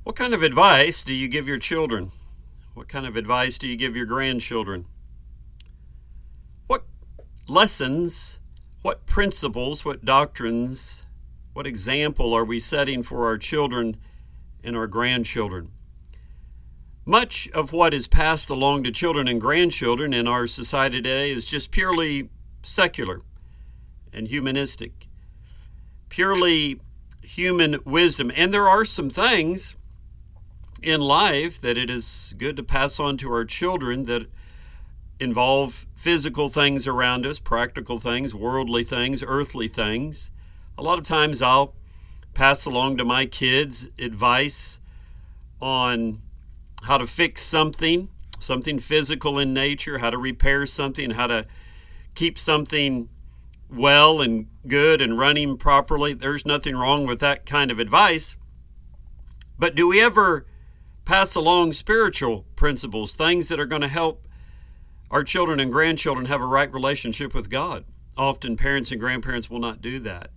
What kind of advice do you give your children? What kind of advice do you give your grandchildren? What lessons, what principles, what doctrines, what example are we setting for our children and our grandchildren? Much of what is passed along to children and grandchildren in our society today is just purely secular and humanistic, purely human wisdom. And there are some things in life that it is good to pass on to our children that involve physical things around us, practical things, worldly things, earthly things. A lot of times I'll pass along to my kids advice on how to fix something physical in nature, how to repair something, how to keep something well and good and running properly. There's nothing wrong with that kind of advice. But do we ever pass along spiritual principles, things that are going to help our children and grandchildren have a right relationship with God? Often parents and grandparents will not do that.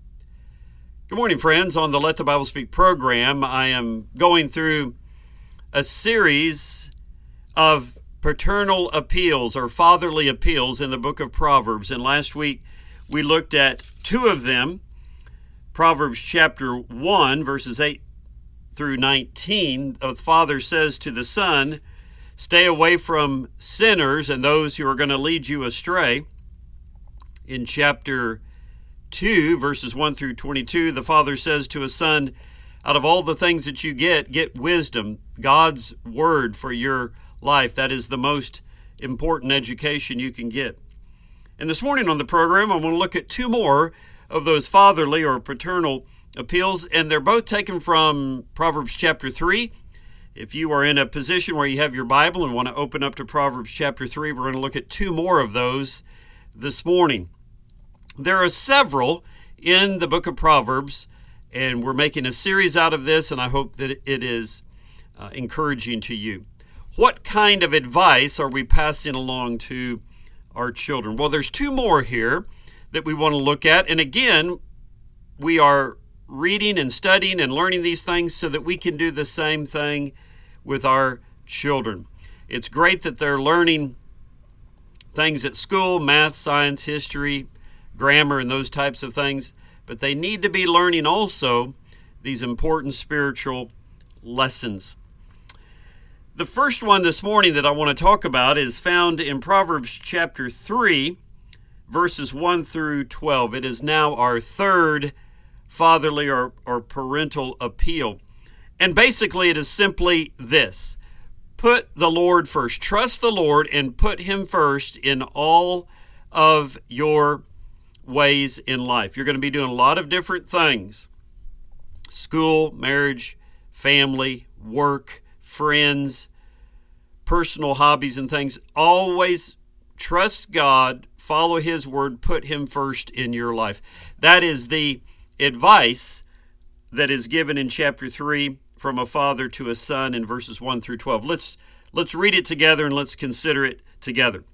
Good morning, friends. On the Let the Bible Speak program, I am going through a series of paternal appeals or fatherly appeals in the book of Proverbs. And last week we looked at two of them. Proverbs chapter 1, verses 8 through 19, the father says to the son, stay away from sinners and those who are going to lead you astray. In chapter 2, verses 1 through 22, the father says to his son, out of all the things that you get wisdom, God's word for your life. That is the most important education you can get. And this morning on the program, I want to look at two more of those fatherly or paternal appeals, and they're both taken from Proverbs chapter 3. If you are in a position where you have your Bible and want to open up to Proverbs chapter 3, we're going to look at two more of those this morning. There are several in the book of Proverbs, and we're making a series out of this, and I hope that it is encouraging to you. What kind of advice are we passing along to our children? Well, there's two more here that we want to look at, and again, we are reading and studying and learning these things so that we can do the same thing with our children. It's great that they're learning things at school, math, science, history, grammar, and those types of things, but they need to be learning also these important spiritual lessons. The first one this morning that I want to talk about is found in Proverbs chapter 3, verses 1 through 12. It is now our third fatherly or parental appeal. And basically it is simply this: put the Lord first. Trust the Lord and put Him first in all of your ways in life. You're going to be doing a lot of different things: school, marriage, family, work, friends, personal hobbies and things. Always trust God, follow His word, put Him first in your life. That is the advice that is given in chapter 3 from a father to a son in verses 1 through 12. Let's read it together and let's consider it together.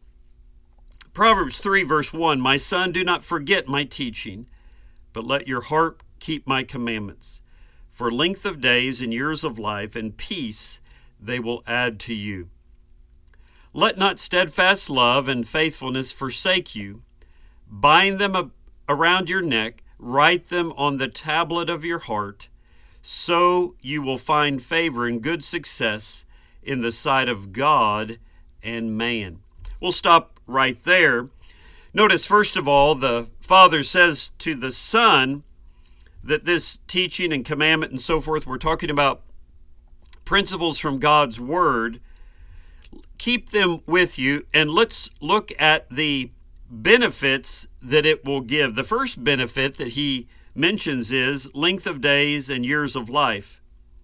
Proverbs 3 verse 1, my son, do not forget my teaching, but let your heart keep my commandments. For length of days and years of life and peace they will add to you. Let not steadfast love and faithfulness forsake you. Bind them around your neck, write them on the tablet of your heart, so you will find favor and good success in the sight of God and man. We'll stop right there. Notice, first of all, the father says to the son that this teaching and commandment and so forth, we're talking about principles from God's word. Keep them with you, and let's look at the benefits that it will give. The first benefit that he mentions is length of days and years of life.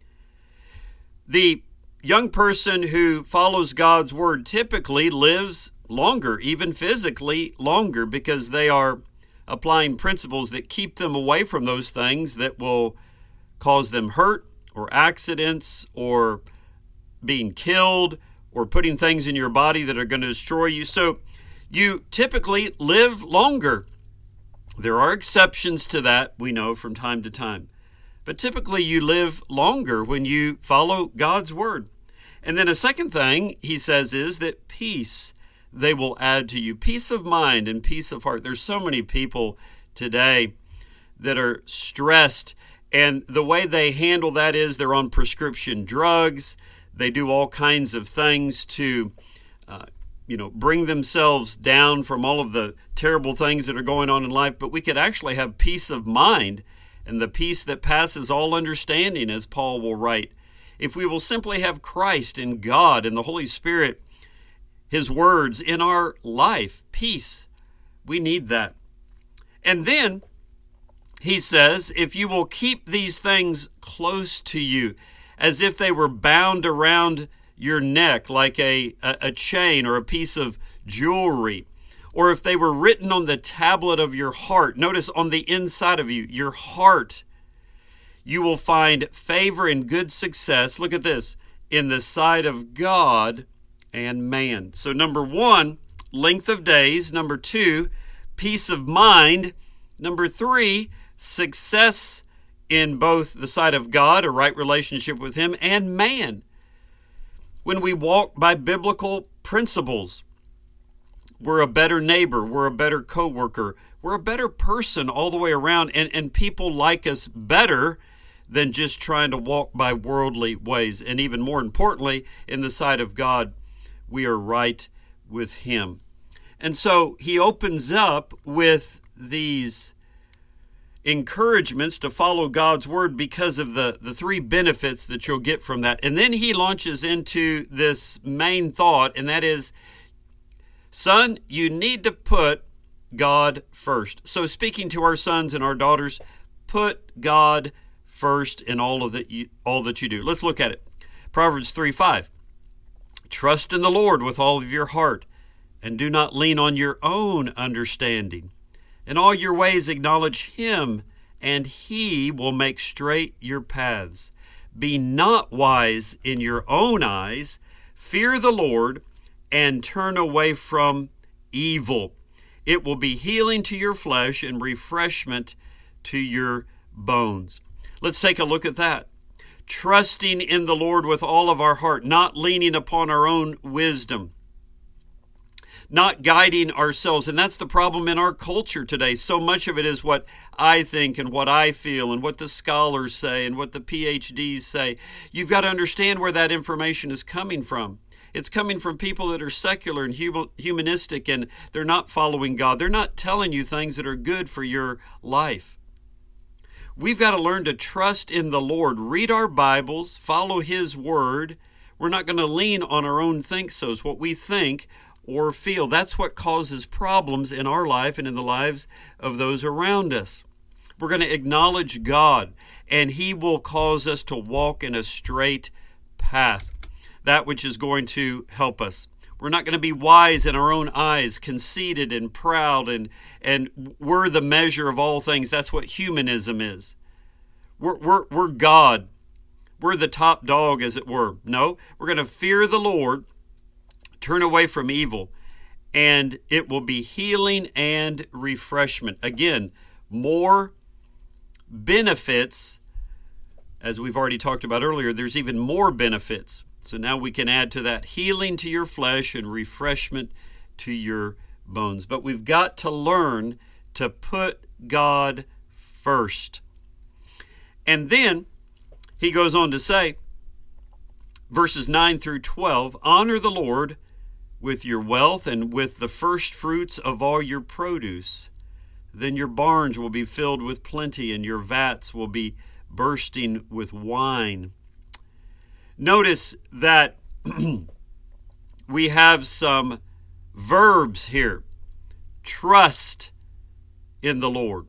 The young person who follows God's word typically lives longer, even physically longer, because they are applying principles that keep them away from those things that will cause them hurt or accidents or being killed or putting things in your body that are going to destroy you. So you typically live longer. There are exceptions to that, we know, from time to time. but typically you live longer when you follow God's word. And then a second thing he says is that peace they will add to you. Peace of mind and peace of heart. There's so many people today that are stressed, and the way they handle that is they're on prescription drugs. They do all kinds of things to bring themselves down from all of the terrible things that are going on in life. But we could actually have peace of mind and the peace that passes all understanding, as Paul will write, if we will simply have Christ and God and the Holy Spirit, His words in our life. Peace. We need that. And then he says, if you will keep these things close to you, as if they were bound around your neck like a chain or a piece of jewelry, or if they were written on the tablet of your heart. Notice on the inside of you, your heart, you will find favor and good success. Look at this, in the sight of God and man. So number one, length of days. Number two, peace of mind. Number three, success in both the sight of God, a right relationship with Him, and man. When we walk by biblical principles, we're a better neighbor, we're a better coworker, we're a better person all the way around, and people like us better than just trying to walk by worldly ways. And even more importantly, in the sight of God, we are right with Him. And so he opens up with these encouragements to follow God's word because of the three benefits that you'll get from that. And then he launches into this main thought, and that is, son, you need to put God first. So speaking to our sons and our daughters, put God first in all that you do. Let's look at it. Proverbs 3:5. Trust in the Lord with all of your heart, and do not lean on your own understanding. In all your ways acknowledge Him, and He will make straight your paths. Be not wise in your own eyes. Fear the Lord, and turn away from evil. It will be healing to your flesh and refreshment to your bones. Let's take a look at that. Trusting in the Lord with all of our heart, not leaning upon our own wisdom, not guiding ourselves. And that's the problem in our culture today. So much of it is what I think and what I feel and what the scholars say and what the PhDs say. You've got to understand where that information is coming from. It's coming from people that are secular and humanistic, and they're not following God. They're not telling you things that are good for your life. We've got to learn to trust in the Lord, read our Bibles, follow His word. We're not going to lean on our own think-sos, what we think or feel. That's what causes problems in our life and in the lives of those around us. We're going to acknowledge God, and He will cause us to walk in a straight path, that which is going to help us. We're not going to be wise in our own eyes, conceited and proud, and we're the measure of all things. That's what humanism is. We're God. We're the top dog, as it were. No, we're going to fear the Lord, turn away from evil, and it will be healing and refreshment. Again, more benefits, as we've already talked about earlier. There's even more benefits. So now we can add to that healing to your flesh and refreshment to your bones. But we've got to learn to put God first. And then he goes on to say, verses 9 through 12, honor the Lord with your wealth and with the first fruits of all your produce. Then your barns will be filled with plenty, and your vats will be bursting with wine. Notice that we have some verbs here. Trust in the Lord.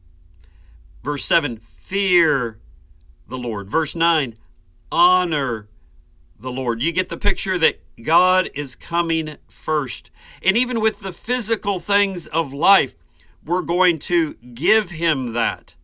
Verse 7, fear the Lord. Verse 9, honor the Lord. You get the picture that God is coming first. And even with the physical things of life, we're going to give Him that.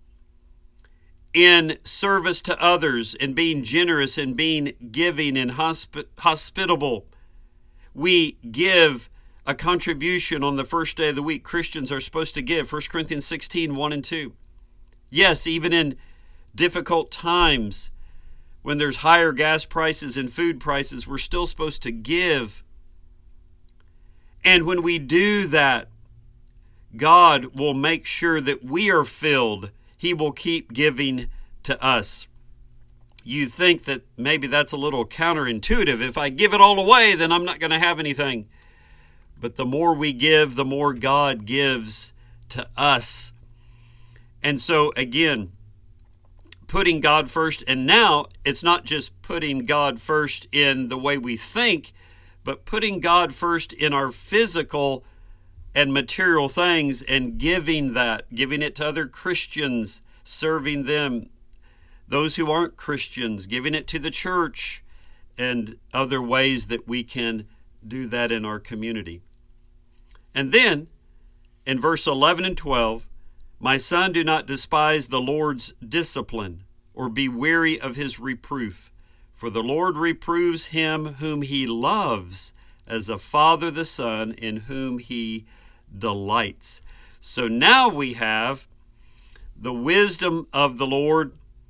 In service to others, and being generous, and being giving and hospitable. We give a contribution on the first day of the week. Christians are supposed to give. 1 Corinthians 16, 1 and 2. Yes, even in difficult times, when there's higher gas prices and food prices, we're still supposed to give. And when we do that, God will make sure that we are filled. He will keep giving to us. You think that maybe that's a little counterintuitive. If I give it all away, then I'm not going to have anything. But the more we give, the more God gives to us. And so again, putting God first, and now it's not just putting God first in the way we think, but putting God first in our physical and material things and giving it to other Christians, serving them, those who aren't Christians, giving it to the church, and other ways that we can do that in our community. And then, in verse 11 and 12, my son, do not despise the Lord's discipline, or be weary of his reproof. For the Lord reproves him whom he loves, as a father the son in whom he delights. So now we have the wisdom of the Lord,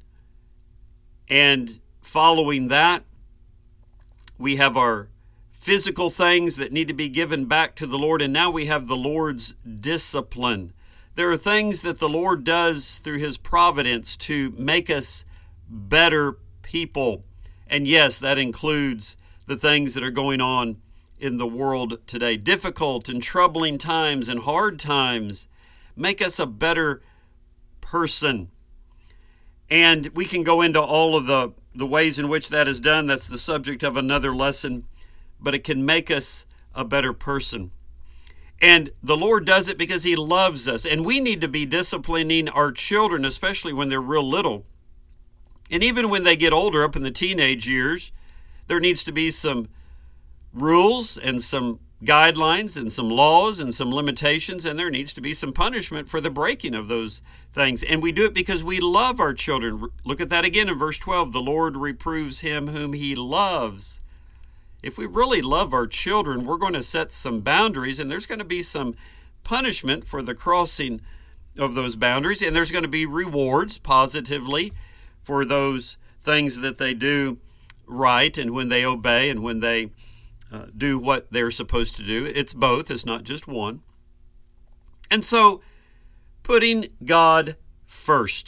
and following that, we have our physical things that need to be given back to the Lord, and now we have the Lord's discipline. There are things that the Lord does through his providence to make us better people. And yes, that includes the things that are going on in the world today. Difficult and troubling times and hard times make us a better person. And we can go into all of the ways in which that is done. That's the subject of another lesson. But it can make us a better person. And the Lord does it because he loves us. And we need to be disciplining our children, especially when they're real little. And even when they get older, up in the teenage years, there needs to be some rules and some guidelines and some laws and some limitations, and there needs to be some punishment for the breaking of those things. And we do it because we love our children. Look at that again in verse 12. The Lord reproves him whom he loves. If we really love our children, we're going to set some boundaries, and there's going to be some punishment for the crossing of those boundaries, and there's going to be rewards positively for those things that they do right and when they obey and when they do what they're supposed to do. It's both. It's not just one. And so putting God first.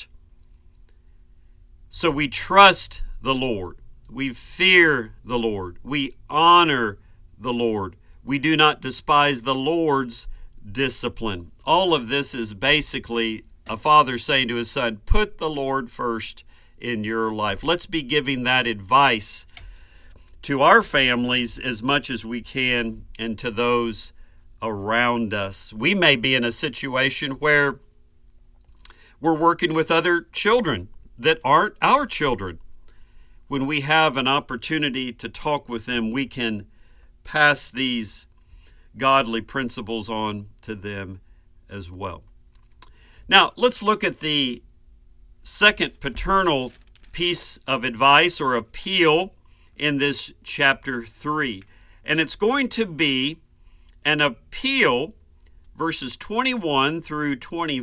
So we trust the Lord. We fear the Lord. We honor the Lord. We do not despise the Lord's discipline. All of this is basically a father saying to his son, put the Lord first in your life. Let's be giving that advice to our families as much as we can and to those around us. We may be in a situation where we're working with other children that aren't our children. When we have an opportunity to talk with them, we can pass these godly principles on to them as well. Now, let's look at the second paternal piece of advice or appeal in this chapter 3. And it's going to be an appeal, verses 21 through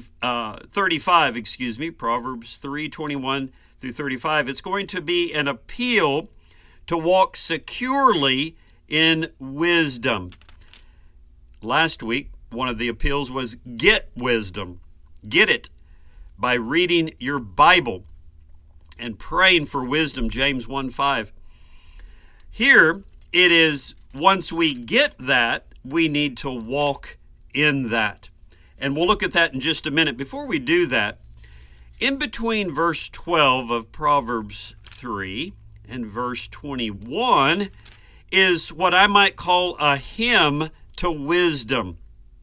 35, Proverbs 3:21 through 35. It's going to be an appeal to walk securely in wisdom. Last week, one of the appeals was get wisdom. Get it by reading your Bible and praying for wisdom, James 1:5. Here, it is once we get that, we need to walk in that. And we'll look at that in just a minute. Before we do that, in between verse 12 of Proverbs 3 and verse 21 is what I might call a hymn to wisdom.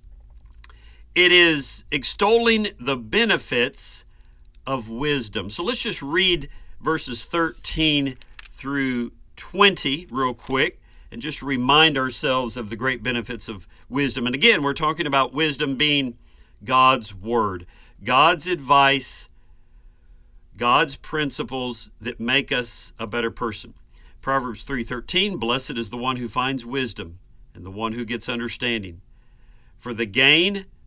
It is extolling the benefits of wisdom. So let's just read verses 13 through 20 real quick and just remind ourselves of the great benefits of wisdom. And again, we're talking about wisdom being God's word, God's advice, God's principles that make us a better person. Proverbs 3:13, blessed is the one who finds wisdom and the one who gets understanding. For the gain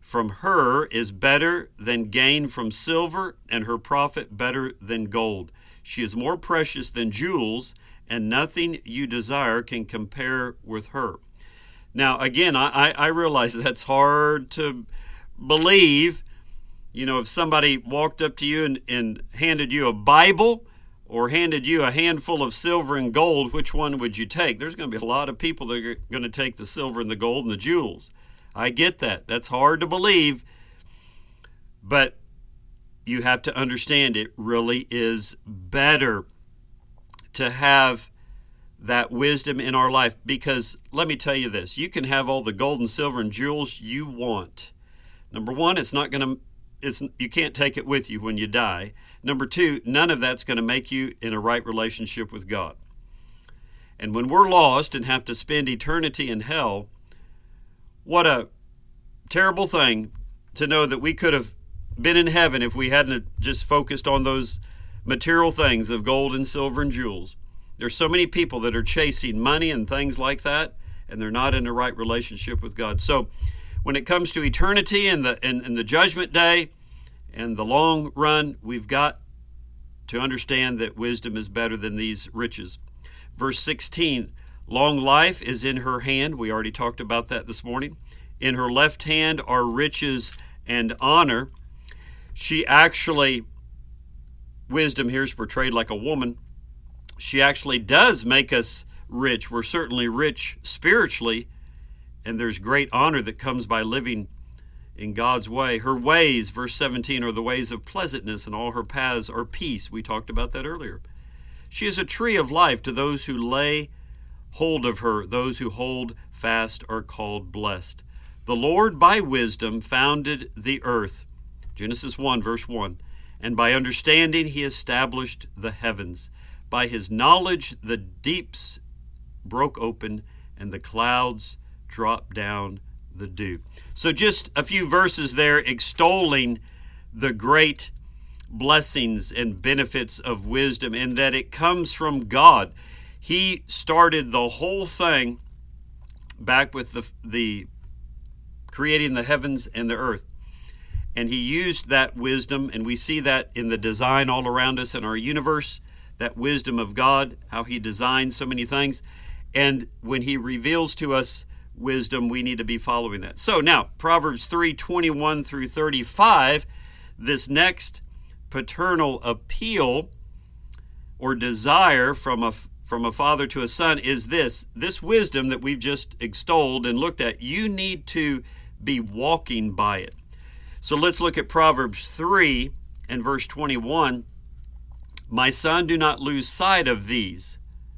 from her is better than gain from silver, and her profit better than gold. She is more precious than jewels, and nothing you desire can compare with her. Now, again, I realize that's hard to believe. You know, if somebody walked up to you and handed you a Bible or handed you a handful of silver and gold, which one would you take? There's going to be a lot of people that are going to take the silver and the gold and the jewels. I get that. That's hard to believe. But you have to understand it really is better to have that wisdom in our life, because let me tell you this, you can have all the gold and silver and jewels you want. Number one, you can't take it with you when you die. Number two, none of that's going to make you in a right relationship with God. And when we're lost and have to spend eternity in hell, what a terrible thing to know that we could have been in heaven if we hadn't just focused on those material things of gold and silver and jewels. There's so many people that are chasing money and things like that, and they're not in the right relationship with God. So when it comes to eternity and the judgment day and the long run, we've got to understand that wisdom is better than these riches. Verse 16, long life is in her hand. We already talked about that this morning. In her left hand are riches and honor. Wisdom here is portrayed like a woman. She actually does make us rich. We're certainly rich spiritually, and there's great honor that comes by living in God's way. Her ways, verse 17, are the ways of pleasantness, and all her paths are peace. We talked about that earlier. She is a tree of life to those who lay hold of her. Those who hold fast are called blessed. The Lord by wisdom founded the earth. Genesis 1, verse 1. And by understanding he established the heavens. By his knowledge the deeps broke open, and the clouds dropped down the dew. So just a few verses there extolling the great blessings and benefits of wisdom, and that it comes from God. He started the whole thing back with the creating the heavens and the earth. And he used that wisdom, and we see that in the design all around us in our universe, that wisdom of God, how he designed so many things. And when he reveals to us wisdom, we need to be following that. So now, Proverbs 3:21 through 35, this next paternal appeal or desire from a father to a son is this wisdom that we've just extolled and looked at. You need to be walking by it. So let's look at Proverbs 3 and verse 21. My son, do not lose sight of these.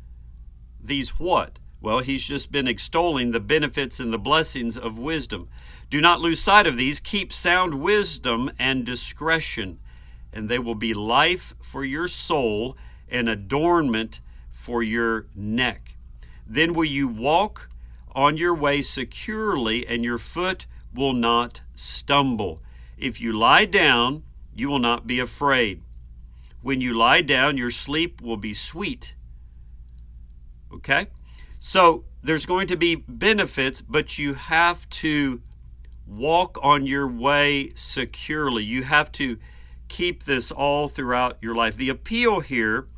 These what? Well, he's just been extolling the benefits and the blessings of wisdom. Do not lose sight of these. Keep sound wisdom and discretion, and they will be life for your soul and adornment for your neck. Then will you walk on your way securely, and your foot will not stumble. If you lie down, you will not be afraid. When you lie down, your sleep will be sweet. Okay? So there's going to be benefits, but you have to walk on your way securely. You have to keep this all throughout your life. The appeal here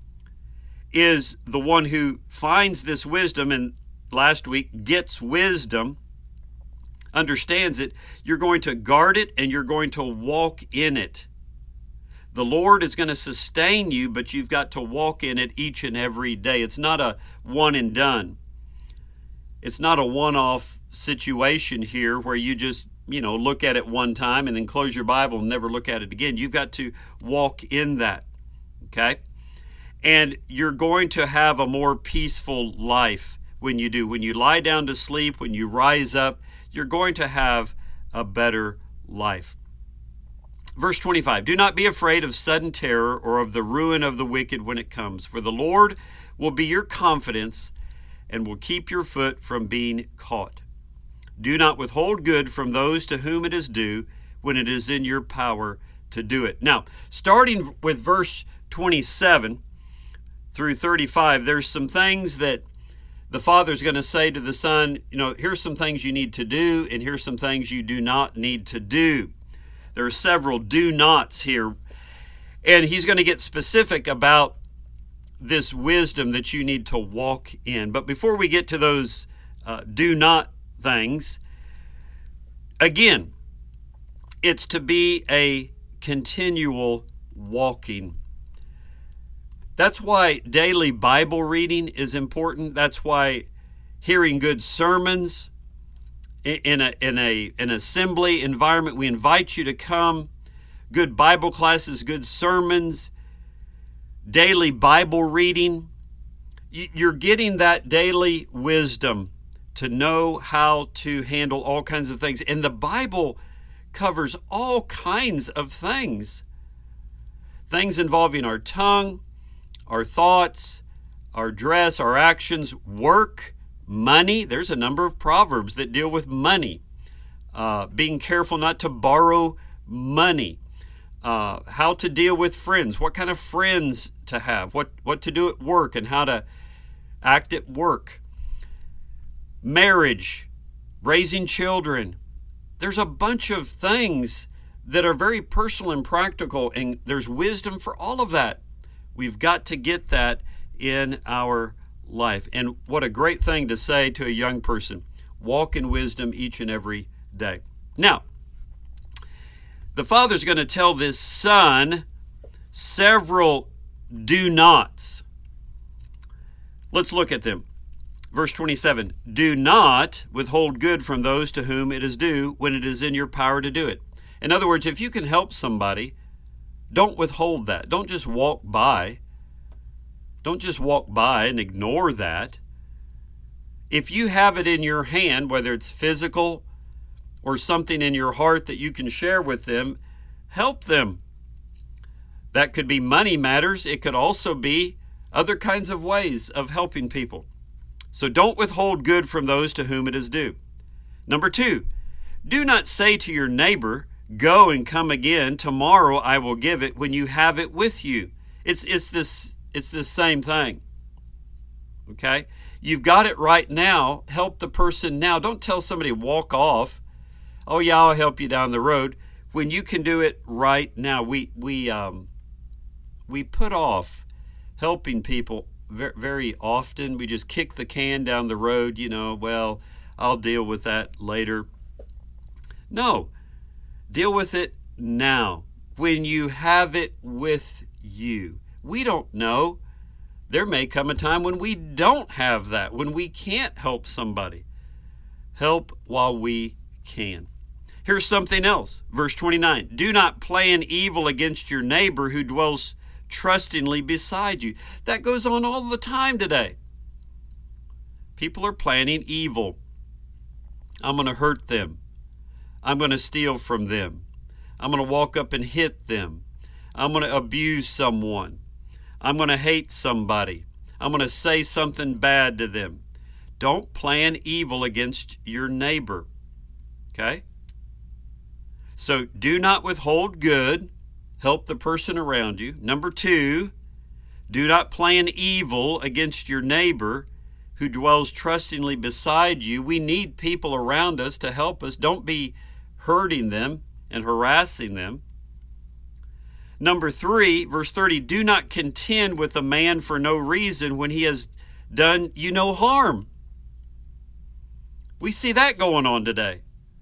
is the one who finds this wisdom, and last week gets wisdom, understands it. You're going to guard it, and you're going to walk in it. The Lord is going to sustain you, but you've got to walk in it each and every day. It's not a one and done. It's not a one-off situation here where you just, look at it one time and then close your Bible and never look at it again. You've got to walk in that, okay? And you're going to have a more peaceful life when you do. When you lie down to sleep, when you rise up, you're going to have a better life. Verse 25, do not be afraid of sudden terror or of the ruin of the wicked when it comes, for the Lord will be your confidence and will keep your foot from being caught. Do not withhold good from those to whom it is due when it is in your power to do it. Now, starting with verse 27 through 35, there's some things that the father's going to say to the son, here's some things you need to do, and here's some things you do not need to do. There are several do nots here. And he's going to get specific about this wisdom that you need to walk in. But before we get to those do not things, again, it's to be a continual walking. That's why daily Bible reading is important. That's why hearing good sermons in an assembly environment, we invite you to come. Good Bible classes, good sermons, daily Bible reading. You're getting that daily wisdom to know how to handle all kinds of things. And the Bible covers all kinds of things. Things involving our tongue, our thoughts, our dress, our actions, work, money. There's a number of proverbs that deal with money. Being careful not to borrow money. How to deal with friends, what kind of friends to have, what to do at work, and how to act at work. Marriage, raising children. There's a bunch of things that are very personal and practical, and there's wisdom for all of that. We've got to get that in our life. And what a great thing to say to a young person. Walk in wisdom each and every day. Now, the father's going to tell this son several do nots. Let's look at them. Verse 27, do not withhold good from those to whom it is due when it is in your power to do it. In other words, if you can help somebody, don't withhold that. Don't just walk by. Don't just walk by and ignore that. If you have it in your hand, whether it's physical or something in your heart that you can share with them, help them. That could be money matters. It could also be other kinds of ways of helping people. So don't withhold good from those to whom it is due. Number 2, do not say to your neighbor, go and come again, tomorrow I will give it, when you have it with you. It's this same thing. Okay? You've got it right now. Help the person now. Don't tell somebody walk off. Oh yeah, I'll help you down the road, when you can do it right now. We put off helping people very, very often. We just kick the can down the road, well, I'll deal with that later. No, deal with it now, when you have it with you. We don't know. There may come a time when we don't have that, when we can't help somebody. Help while we can. Here's something else. Verse 29, do not plan evil against your neighbor who dwells trustingly beside you. That goes on all the time today. People are planning evil. I'm going to hurt them. I'm going to steal from them. I'm going to walk up and hit them. I'm going to abuse someone. I'm going to hate somebody. I'm going to say something bad to them. Don't plan evil against your neighbor. Okay? So do not withhold good. Help the person around you. Number 2, do not plan evil against your neighbor who dwells trustingly beside you. We need people around us to help us. Don't be hurting them and harassing them. Number 3, verse 30, do not contend with a man for no reason when he has done you no harm. We see that going on today.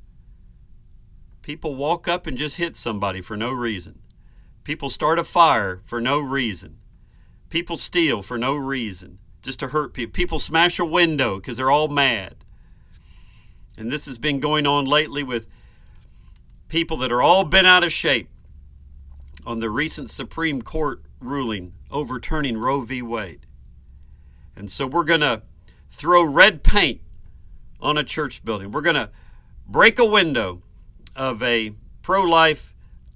People walk up and just hit somebody for no reason. People start a fire for no reason. People steal for no reason, just to hurt people. People smash a window because they're all mad. And this has been going on lately with people that are all bent out of shape on the recent Supreme Court ruling overturning Roe v. Wade. And so we're going to throw red paint on a church building. We're going to break a window of a pro-life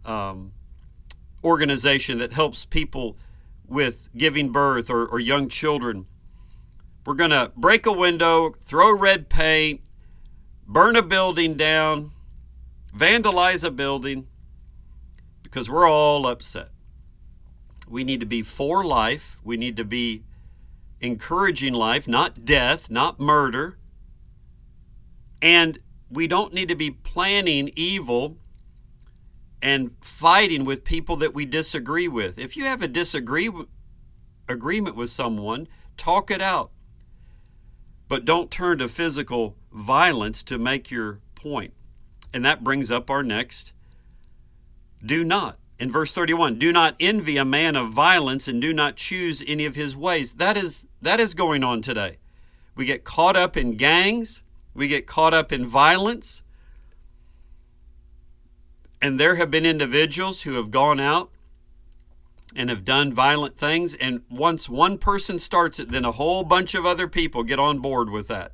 organization that helps people with giving birth or young children. We're going to break a window, throw red paint, burn a building down, vandalize a building, because we're all upset. We need to be for life. We need to be encouraging life, not death, not murder. And we don't need to be planning evil and fighting with people that we disagree with. If you have a agreement with someone, talk it out. But don't turn to physical violence to make your point. And that brings up our next do not. In verse 31, do not envy a man of violence and do not choose any of his ways. That is going on today. We get caught up in gangs. We get caught up in violence. And there have been individuals who have gone out and have done violent things. And once one person starts it, then a whole bunch of other people get on board with that.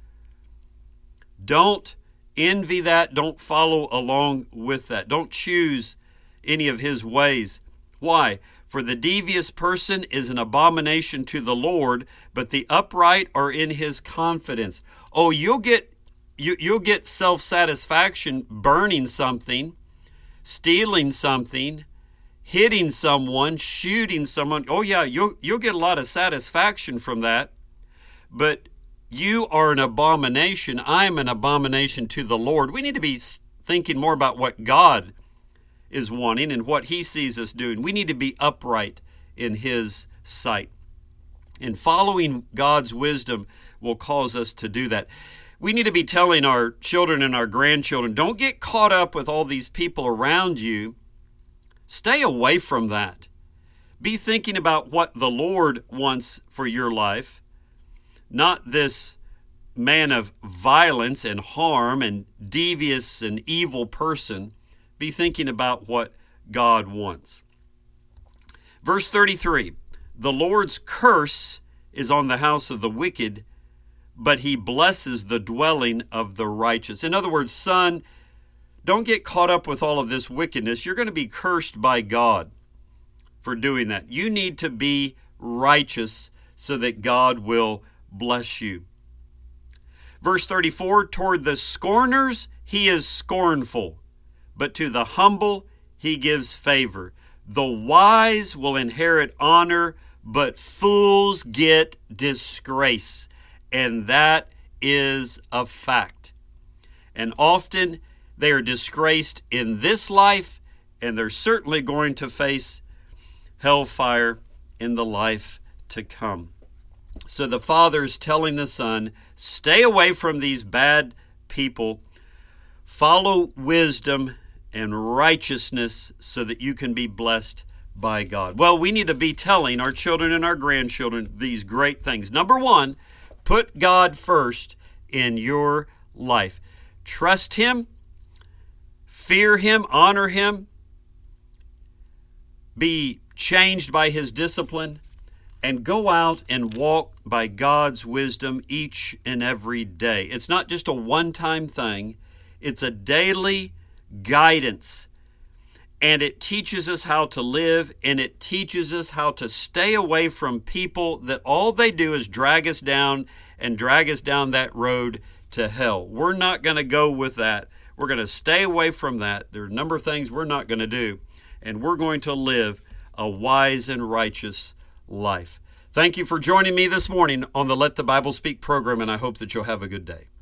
Don't envy that. Don't follow along with that. Don't choose any of his ways. Why? For the devious person is an abomination to the Lord, but the upright are in his confidence. Oh, you'll get self-satisfaction burning something, stealing something, hitting someone, shooting someone. Oh yeah, you'll get a lot of satisfaction from that. But you are an abomination. I am an abomination to the Lord. We need to be thinking more about what God is wanting and what he sees us doing. We need to be upright in his sight. And following God's wisdom will cause us to do that. We need to be telling our children and our grandchildren, don't get caught up with all these people around you. Stay away from that. Be thinking about what the Lord wants for your life, not this man of violence and harm and devious and evil person. Be thinking about what God wants. Verse 33, the Lord's curse is on the house of the wicked, but he blesses the dwelling of the righteous. In other words, son, don't get caught up with all of this wickedness. You're going to be cursed by God for doing that. You need to be righteous so that God will bless you. Verse 34, toward the scorners he is scornful, but to the humble he gives favor. The wise will inherit honor, but fools get disgrace. And that is a fact. And often they are disgraced in this life, and they're certainly going to face hellfire in the life to come. So the Father is telling the Son, stay away from these bad people. Follow wisdom and righteousness so that you can be blessed by God. Well, we need to be telling our children and our grandchildren these great things. Number one, put God first in your life. Trust him, fear him, honor him, be changed by his discipline, and go out and walk by God's wisdom each and every day. It's not just a one-time thing. It's a daily guidance. And it teaches us how to live, and it teaches us how to stay away from people that all they do is drag us down and drag us down that road to hell. We're not going to go with that. We're going to stay away from that. There are a number of things we're not going to do, and we're going to live a wise and righteous life. Thank you for joining me this morning on the Let the Bible Speak program, and I hope that you'll have a good day.